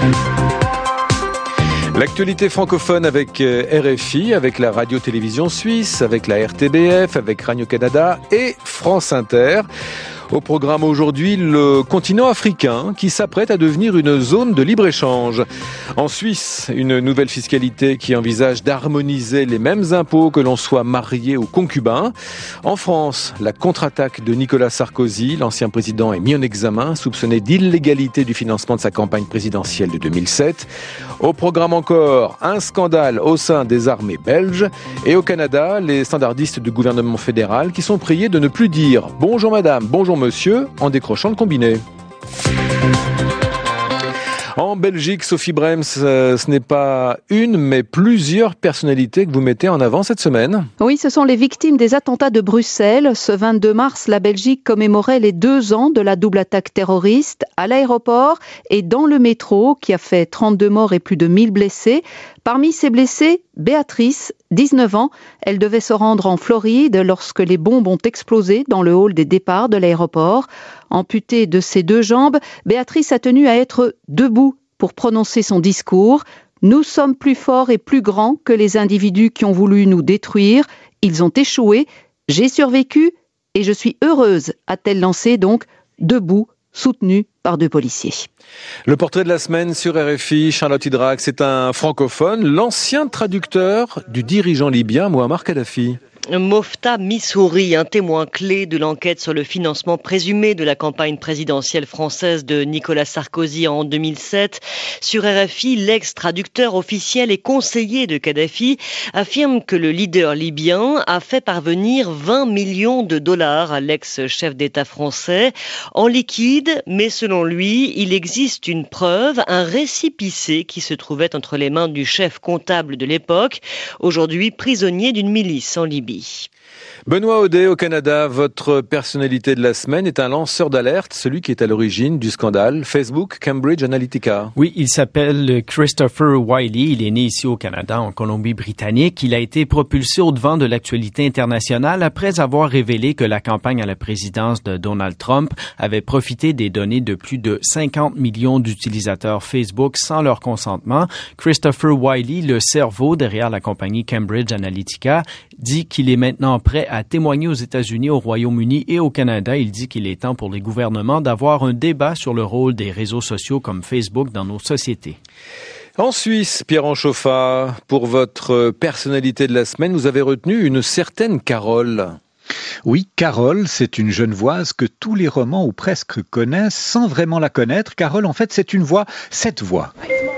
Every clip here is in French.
L'actualité francophone avec RFI, avec la radio-télévision suisse, avec la RTBF, avec Radio-Canada et France Inter. Au programme aujourd'hui, le continent africain qui s'apprête à devenir une zone de libre-échange. En Suisse, une nouvelle fiscalité qui envisage d'harmoniser les mêmes impôts que l'on soit marié ou concubin. En France, la contre-attaque de Nicolas Sarkozy, l'ancien président est mis en examen, soupçonné d'illégalité du financement de sa campagne présidentielle de 2007. Au programme encore, un scandale au sein des armées belges. Et au Canada, les standardistes du gouvernement fédéral qui sont priés de ne plus dire « Bonjour madame, bonjour monsieur » en décrochant le combiné. En Belgique, Sophie Brems, ce n'est pas une, mais plusieurs personnalités que vous mettez en avant cette semaine. Oui, ce sont les victimes des attentats de Bruxelles. Ce 22 mars, la Belgique commémorait les 2 ans de la double attaque terroriste à l'aéroport et dans le métro qui a fait 32 morts et plus de 1000 blessés. Parmi ces blessés, Béatrice, 19 ans. Elle devait se rendre en Floride lorsque les bombes ont explosé dans le hall des départs de l'aéroport. Amputée de ses 2 jambes, Béatrice a tenu à être debout pour prononcer son discours. « Nous sommes plus forts et plus grands que les individus qui ont voulu nous détruire. Ils ont échoué. J'ai survécu et je suis heureuse », a-t-elle lancé donc, debout, soutenue par 2 policiers. Le portrait de la semaine sur RFI, Charlotte Hydrac, c'est un francophone, l'ancien traducteur du dirigeant libyen Mouammar Kadhafi. Mofta Missouri, un témoin clé de l'enquête sur le financement présumé de la campagne présidentielle française de Nicolas Sarkozy en 2007. Sur RFI, l'ex-traducteur officiel et conseiller de Kadhafi affirme que le leader libyen a fait parvenir 20 millions de dollars à l'ex-chef d'État français en liquide, mais selon lui, il existe une preuve, un récépissé qui se trouvait entre les mains du chef comptable de l'époque, aujourd'hui prisonnier d'une milice en Libye. Benoît Audet, au Canada, votre personnalité de la semaine est un lanceur d'alerte, celui qui est à l'origine du scandale Facebook Cambridge Analytica. Oui, il s'appelle Christopher Wylie, il est né ici au Canada, en Colombie-Britannique. Il a été propulsé au devant de l'actualité internationale après avoir révélé que la campagne à la présidence de Donald Trump avait profité des données de plus de 50 millions d'utilisateurs Facebook sans leur consentement. Christopher Wylie, le cerveau derrière la compagnie Cambridge Analytica, dit qu'il est maintenant prêt à témoigner aux États-Unis, au Royaume-Uni et au Canada. Il dit qu'il est temps pour les gouvernements d'avoir un débat sur le rôle des réseaux sociaux comme Facebook dans nos sociétés. En Suisse, Pierre Anchofa, pour votre personnalité de la semaine, vous avez retenu une certaine Carole. Oui, Carole, c'est une Genevoise que tous les romans ou presque connaissent sans vraiment la connaître. Carole, en fait, c'est une voix, cette voix.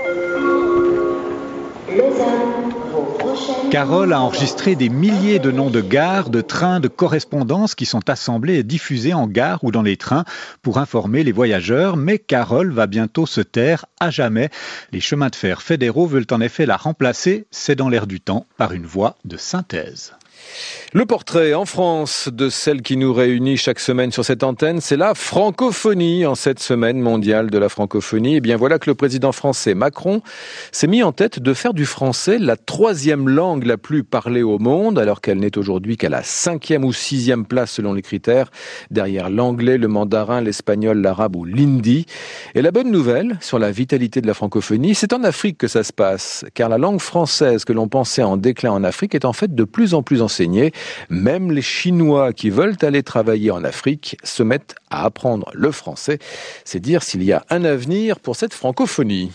Carole a enregistré des milliers de noms de gares, de trains, de correspondances qui sont assemblés et diffusés en gare ou dans les trains pour informer les voyageurs. Mais Carole va bientôt se taire à jamais. Les chemins de fer fédéraux veulent en effet la remplacer, c'est dans l'air du temps, par une voix de synthèse. Le portrait en France de celle qui nous réunit chaque semaine sur cette antenne, c'est la francophonie. En cette semaine mondiale de la francophonie, et bien voilà que le président français Macron s'est mis en tête de faire du français la 3e langue la plus parlée au monde, alors qu'elle n'est aujourd'hui qu'à la 5e ou 6e place selon les critères, derrière l'anglais, le mandarin, l'espagnol, l'arabe ou l'hindi. Et la bonne nouvelle sur la vitalité de la francophonie, c'est en Afrique que ça se passe, car la langue française que l'on pensait en déclin en Afrique est en fait de plus en plus enseignée. Même les Chinois qui veulent aller travailler en Afrique se mettent à apprendre le français. C'est dire s'il y a un avenir pour cette francophonie.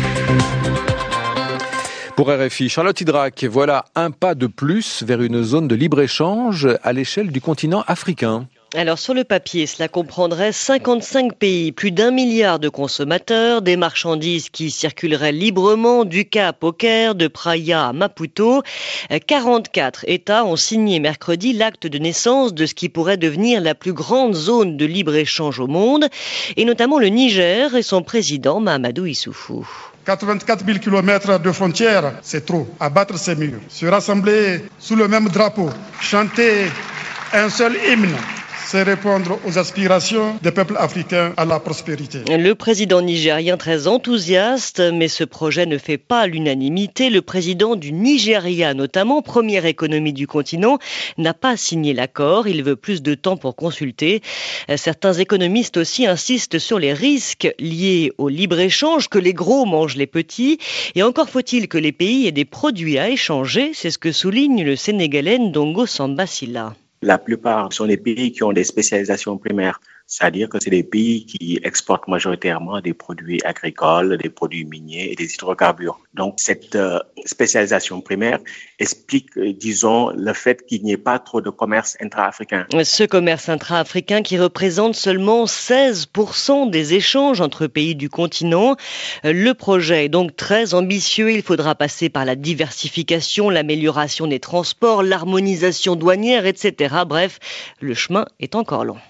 Pour RFI, Charlotte Hydrac, voilà un pas de plus vers une zone de libre-échange à l'échelle du continent africain. Alors sur le papier, cela comprendrait 55 pays, plus d'1 milliard de consommateurs, des marchandises qui circuleraient librement du Cap au Caire, de Praia à Maputo. 44 États ont signé mercredi l'acte de naissance de ce qui pourrait devenir la plus grande zone de libre-échange au monde, et notamment le Niger et son président Mahamadou Issoufou. 84 000 kilomètres de frontières, c'est trop. Abattre ces murs, se rassembler sous le même drapeau, chanter un seul hymne. c'est répondre aux aspirations des peuples africains à la prospérité. Le président nigérien très enthousiaste, mais ce projet ne fait pas l'unanimité. Le président du Nigeria, notamment, première économie du continent, n'a pas signé l'accord. Il veut plus de temps pour consulter. Certains économistes aussi insistent sur les risques liés au libre-échange, que les gros mangent les petits. Et encore faut-il que les pays aient des produits à échanger. C'est ce que souligne le Sénégalais Ndongo Samba Sylla. La plupart sont des pays qui ont des spécialisations primaires, c'est-à-dire que c'est des pays qui exportent majoritairement des produits agricoles, des produits miniers et des hydrocarbures. Donc cette spécialisation primaire explique, disons, le fait qu'il n'y ait pas trop de commerce intra-africain. Ce commerce intra-africain qui représente seulement 16% des échanges entre pays du continent. Le projet est donc très ambitieux. Il faudra passer par la diversification, l'amélioration des transports, l'harmonisation douanière, etc. Bref, le chemin est encore long.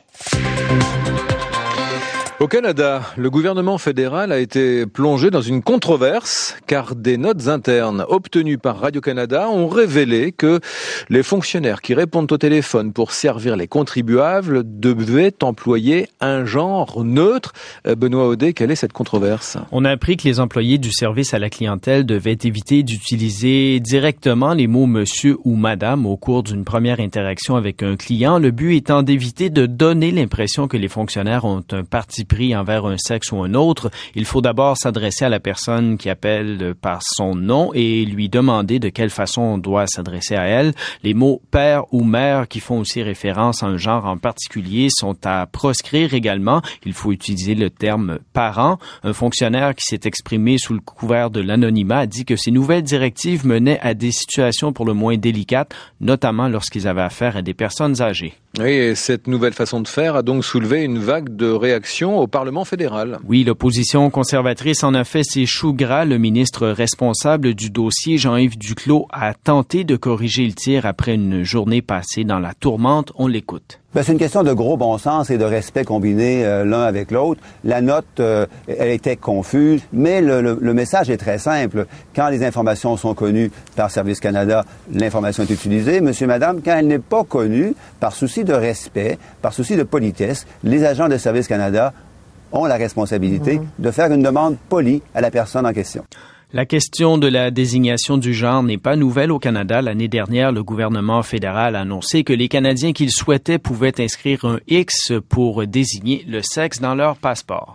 Au Canada, le gouvernement fédéral a été plongé dans une controverse car des notes internes obtenues par Radio-Canada ont révélé que les fonctionnaires qui répondent au téléphone pour servir les contribuables devaient employer un genre neutre. Benoît Audet, quelle est cette controverse? On a appris que les employés du service à la clientèle devaient éviter d'utiliser directement les mots monsieur ou madame au cours d'une première interaction avec un client, le but étant d'éviter de donner l'impression que les fonctionnaires ont un parti pris envers un sexe ou un autre. Il faut d'abord s'adresser à la personne qui appelle par son nom et lui demander de quelle façon on doit s'adresser à elle. Les mots père ou mère qui font aussi référence à un genre en particulier sont à proscrire également. Il faut utiliser le terme parent. Un fonctionnaire qui s'est exprimé sous le couvert de l'anonymat a dit que ces nouvelles directives menaient à des situations pour le moins délicates, notamment lorsqu'ils avaient affaire à des personnes âgées. Oui, et cette nouvelle façon de faire a donc soulevé une vague de réactions au Parlement fédéral. Oui, l'opposition conservatrice en a fait ses choux gras. Le ministre responsable du dossier, Jean-Yves Duclos, a tenté de corriger le tir après une journée passée dans la tourmente. On l'écoute. C'est une question de gros bon sens et de respect combiné l'un avec l'autre. La note, elle était confuse, mais le message est très simple. Quand les informations sont connues par Service Canada, l'information est utilisée. Monsieur, madame, quand elle n'est pas connue, par souci de respect, par souci de politesse, les agents de Service Canada ont la responsabilité de faire une demande polie à la personne en question. La question de la désignation du genre n'est pas nouvelle au Canada. L'année dernière, le gouvernement fédéral a annoncé que les Canadiens qui le souhaitaient pouvaient inscrire un X pour désigner le sexe dans leur passeport.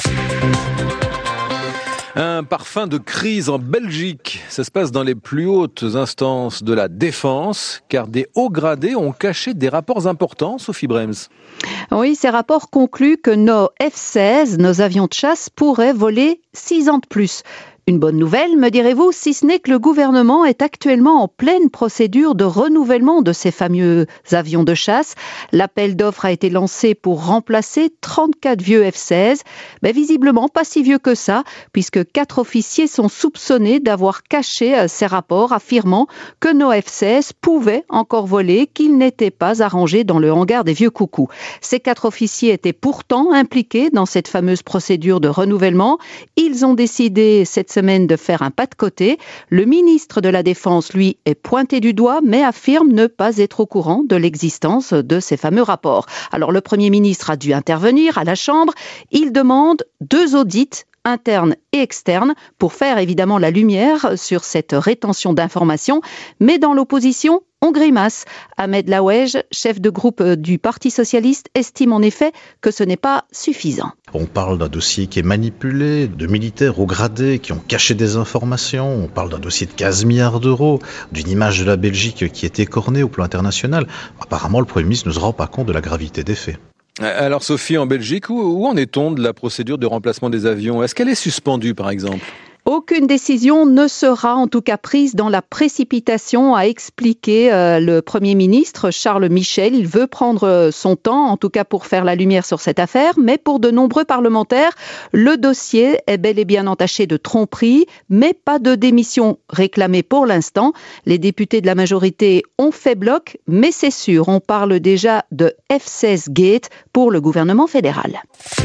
Un parfum de crise en Belgique. Ça se passe dans les plus hautes instances de la défense, car des hauts gradés ont caché des rapports importants, Sophie Brems. Oui, ces rapports concluent que nos F-16, nos avions de chasse, pourraient voler 6 ans de plus. Une bonne nouvelle, me direz-vous, si ce n'est que le gouvernement est actuellement en pleine procédure de renouvellement de ces fameux avions de chasse. L'appel d'offres a été lancé pour remplacer 34 vieux F-16, mais visiblement pas si vieux que ça, puisque 4 officiers sont soupçonnés d'avoir caché ces rapports affirmant que nos F-16 pouvaient encore voler, qu'ils n'étaient pas arrangés dans le hangar des vieux coucous. Ces 4 officiers étaient pourtant impliqués dans cette fameuse procédure de renouvellement. Ils ont décidé cette semaine de faire un pas de côté. Le ministre de la Défense, lui, est pointé du doigt, mais affirme ne pas être au courant de l'existence de ces fameux rapports. Alors, le Premier ministre a dû intervenir à la Chambre. Il demande 2 audits interne et externe pour faire évidemment la lumière sur cette rétention d'informations. Mais dans l'opposition, on grimace. Ahmed Laouej, chef de groupe du Parti socialiste, estime en effet que ce n'est pas suffisant. On parle d'un dossier qui est manipulé, de militaires haut gradés qui ont caché des informations. On parle d'un dossier de 15 milliards d'euros, d'une image de la Belgique qui est écornée au plan international. Apparemment, le Premier ministre ne se rend pas compte de la gravité des faits. Alors Sophie, en Belgique, où en est-on de la procédure de remplacement des avions? Est-ce qu'elle est suspendue par exemple? Aucune décision ne sera en tout cas prise dans la précipitation, a expliqué le Premier ministre Charles Michel. Il veut prendre son temps, en tout cas pour faire la lumière sur cette affaire, mais pour de nombreux parlementaires, le dossier est bel et bien entaché de tromperie, mais pas de démission réclamée pour l'instant. Les députés de la majorité ont fait bloc, mais c'est sûr, on parle déjà de F-16 Gate pour le gouvernement fédéral.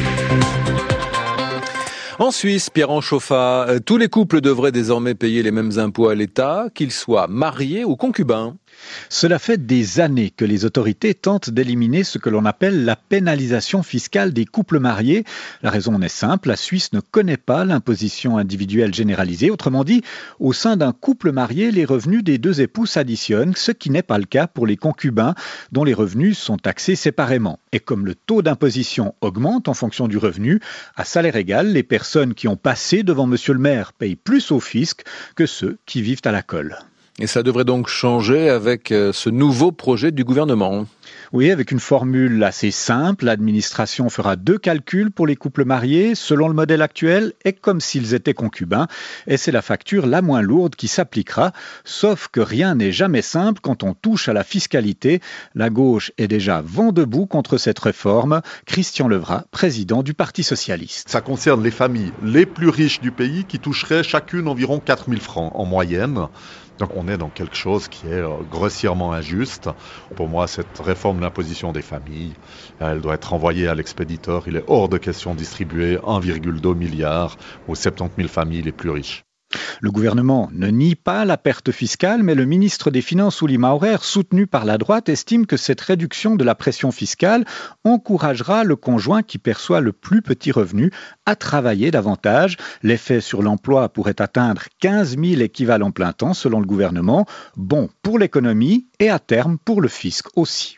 En Suisse, Pierre Anchofa, tous les couples devraient désormais payer les mêmes impôts à l'État, qu'ils soient mariés ou concubins. Cela fait des années que les autorités tentent d'éliminer ce que l'on appelle la pénalisation fiscale des couples mariés. La raison en est simple, la Suisse ne connaît pas l'imposition individuelle généralisée. Autrement dit, au sein d'un couple marié, les revenus des deux époux s'additionnent, ce qui n'est pas le cas pour les concubins, dont les revenus sont taxés séparément. Et comme le taux d'imposition augmente en fonction du revenu, à salaire égal, les personnes qui ont passé devant monsieur le maire payent plus au fisc que ceux qui vivent à la colle. Et ça devrait donc changer avec ce nouveau projet du gouvernement. Oui, avec une formule assez simple, l'administration fera 2 calculs pour les couples mariés selon le modèle actuel et comme s'ils étaient concubins. Et c'est la facture la moins lourde qui s'appliquera, sauf que rien n'est jamais simple quand on touche à la fiscalité. La gauche est déjà vent debout contre cette réforme. Christian Levrat, président du Parti socialiste. Ça concerne les familles les plus riches du pays qui toucheraient chacune environ 4 000 francs en moyenne. Donc on est dans quelque chose qui est grossièrement injuste. Pour moi, cette réforme de l'imposition des familles, elle doit être envoyée à l'expéditeur. Il est hors de question de distribuer 1,2 milliard aux 70 000 familles les plus riches. Le gouvernement ne nie pas la perte fiscale, mais le ministre des Finances, Uli Maurer, soutenu par la droite, estime que cette réduction de la pression fiscale encouragera le conjoint qui perçoit le plus petit revenu à travailler davantage. L'effet sur l'emploi pourrait atteindre 15 000 équivalents plein temps selon le gouvernement. Bon pour l'économie et à terme pour le fisc aussi.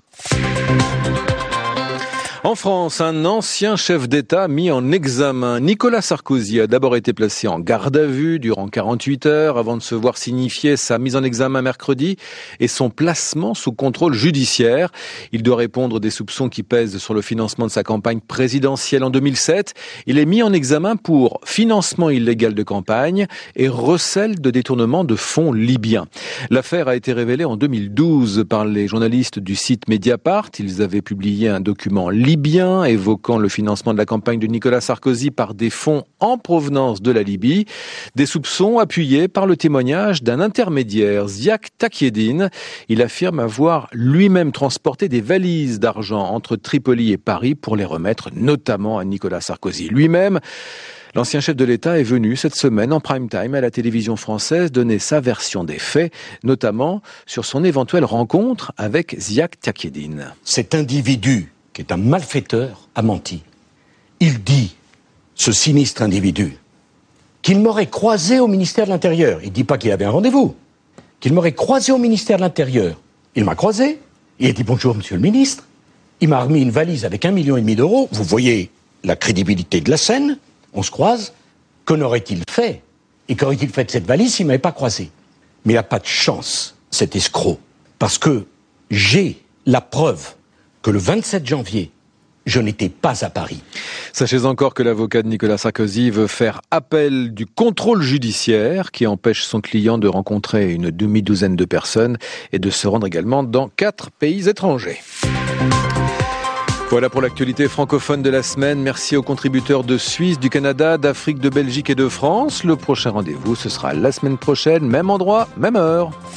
En France, un ancien chef d'État mis en examen. Nicolas Sarkozy a d'abord été placé en garde à vue durant 48 heures avant de se voir signifier sa mise en examen mercredi et son placement sous contrôle judiciaire. Il doit répondre des soupçons qui pèsent sur le financement de sa campagne présidentielle en 2007. Il est mis en examen pour financement illégal de campagne et recel de détournement de fonds libyens. L'affaire a été révélée en 2012 par les journalistes du site Mediapart. Ils avaient publié un document libyen évoquant le financement de la campagne de Nicolas Sarkozy par des fonds en provenance de la Libye. Des soupçons appuyés par le témoignage d'un intermédiaire, Ziak Takieddine. Il affirme avoir lui-même transporté des valises d'argent entre Tripoli et Paris pour les remettre notamment à Nicolas Sarkozy. Lui-même, l'ancien chef de l'État est venu cette semaine en prime time à la télévision française donner sa version des faits, notamment sur son éventuelle rencontre avec Ziak Takieddine. Cet individu qui est un malfaiteur, a menti. Il dit, ce sinistre individu, qu'il m'aurait croisé au ministère de l'Intérieur. Il ne dit pas qu'il avait un rendez-vous. Qu'il m'aurait croisé au ministère de l'Intérieur. Il m'a croisé. Il a dit bonjour, monsieur le ministre. Il m'a remis une valise avec 1,5 million d'euros. Vous voyez la crédibilité de la scène. On se croise. Qu'en aurait-il fait? Et qu'aurait-il fait de cette valise s'il ne m'avait pas croisé? Mais il n'a pas de chance, cet escroc. Parce que j'ai la preuve que le 27 janvier, je n'étais pas à Paris. Sachez encore que l'avocat de Nicolas Sarkozy veut faire appel du contrôle judiciaire qui empêche son client de rencontrer une demi-douzaine de personnes et de se rendre également dans 4 pays étrangers. Voilà pour l'actualité francophone de la semaine. Merci aux contributeurs de Suisse, du Canada, d'Afrique, de Belgique et de France. Le prochain rendez-vous, ce sera la semaine prochaine, même endroit, même heure.